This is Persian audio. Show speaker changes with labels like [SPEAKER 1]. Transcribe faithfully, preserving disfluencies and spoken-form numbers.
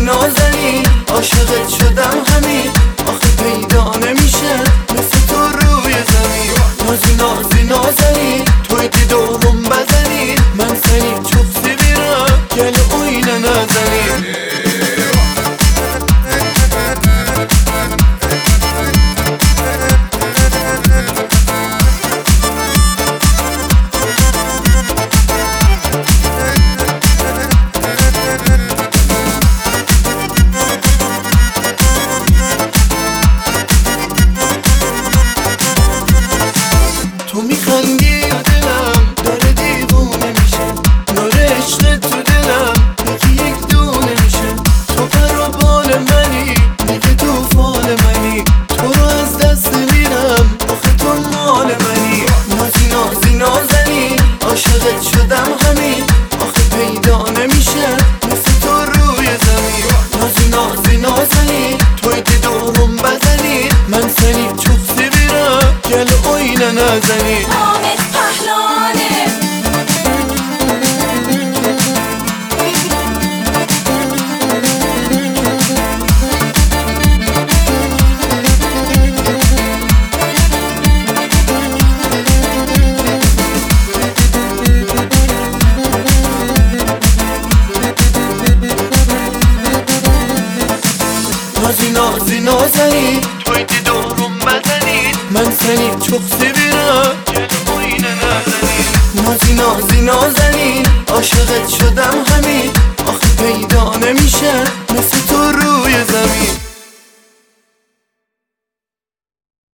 [SPEAKER 1] نازنین عاشقت شدم همین آخه پیدا نمیشه مثل تو روی زمین نازی نازی نازنین توی دیدوم بزنین من seni çok seviyorum gel oyna nazanin تو میخندی و دلم داره دیوونه میشه نور عشق تو دلم یکی یک دونه میشه تو پر و بال منی دیگه توفان منی تو رو از دست میرم آخه تو مال منی نازی نازی نازنین عاشقت شدم همین آخه پیدا نمیشه مثل تو روی زمین نازی نازی نازنین توی دیدوم بزنین من seni çok seviyorum gel oyna nazanin
[SPEAKER 2] Ahmet Pahlavani
[SPEAKER 1] نازی نازی نازنین توی دیدوم بزنین من seni çok seviyorum gel oyna nazanin نازی نازی نازنین عاشقت شدم همین آخه پیدا نمیشه مثل تو روی زمین